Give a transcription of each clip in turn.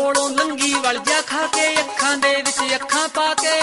ਕੋਲੋਂ ਲੰਗੀ ਵਲ ਜਾ ਖਾ ਕੇ ਅੱਖਾਂ ਦੇ ਵਿੱਚ ਅੱਖਾਂ ਪਾ ਕੇ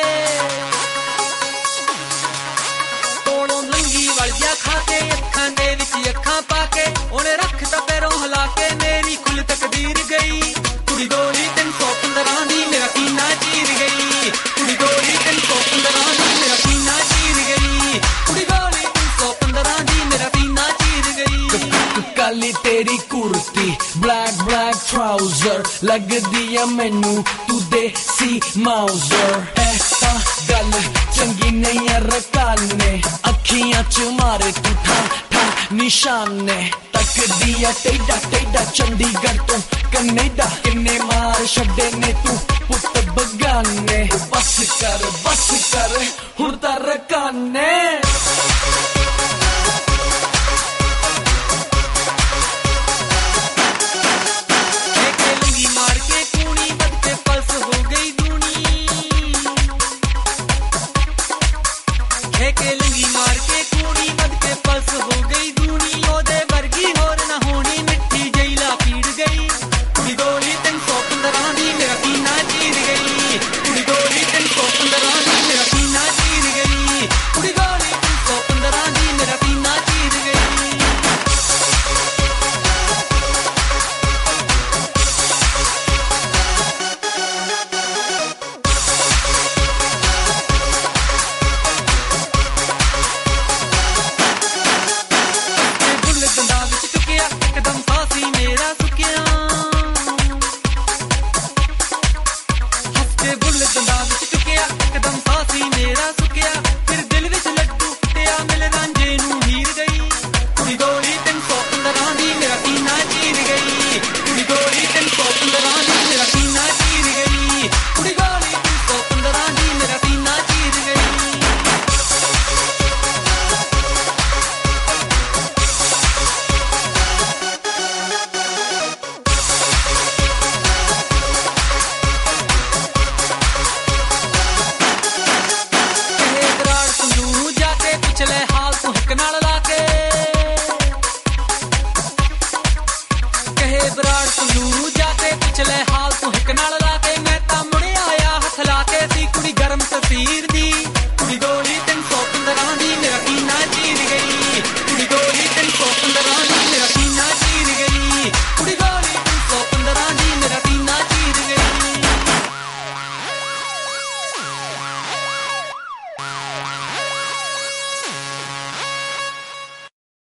ਕੋਲੋਂ ਲੰਗੀ ਵਲ ਜਾ ਖਾ ਕੇ ਅੱਖਾਂ ਦੇ ਵਿੱਚ ਅੱਖਾਂ ਪਾ ਕੇ ਉਹਨੇ ਰੱਖਤਾ ਪੈਰੋਂ ਹਿਲਾ ਕੇ ਮੇਰੀ ਕੁੱਲ ਤਕਦੀਰ ਗਈ ਕੁੜੀ ਗੋਰੀ 315 ਦੀ ਮੇਰਾ ਪੀਨਾ ਚੀਰ ਗਈ ਕੁੜੀ ਗੋਰੀ 315 ਦੀ ਮੇਰਾ ਪੀਨਾ ਚੀਰ ਗਈ ਕੁੜੀ ਗੋਰੀ 315 ਦੀ ਮੇਰਾ ਪੀਨਾ ਚੀਰ ਗਈ ਕਾਲੀ ਤੇਰੀ ਕੁਰਤੀ ਬਲੈਕ ਬਲੈਕ ਟਰਾਊਜ਼ਰ ਲੱਗਦੀ ਆ ਮੈਨੂੰ ਤੂੰ ਦੇਸੀ ਮਾਊਜ਼ਰ ਐ ਤਾਂ ਗੱਲ ਚੰਗੀ ਨਹੀਂ ਆ ਰਕਾਨੇ ਅੱਖੀਆਂ ਚ ਮਾਰੇ ਤੂੰ ਠਾ ਠਾ ਨਿਸ਼ਾਨੇ ਤੱਕਦੀ ਆ ਟੇਡਾ ਟੇਡਾ ਚੰਡੀਗੜ੍ਹ ਤੋਂ ਕੈਨੇਡਾ ਕਿੰਨੇ ਮਾਰ ਛੱਡੇ ਨੇ ਤੂੰ ਪੁੱਤ ਬਗਾਨੇ ਬਸ ਕਰ ਹੁਣ ਤਾਂ ਰਕਾਨੇ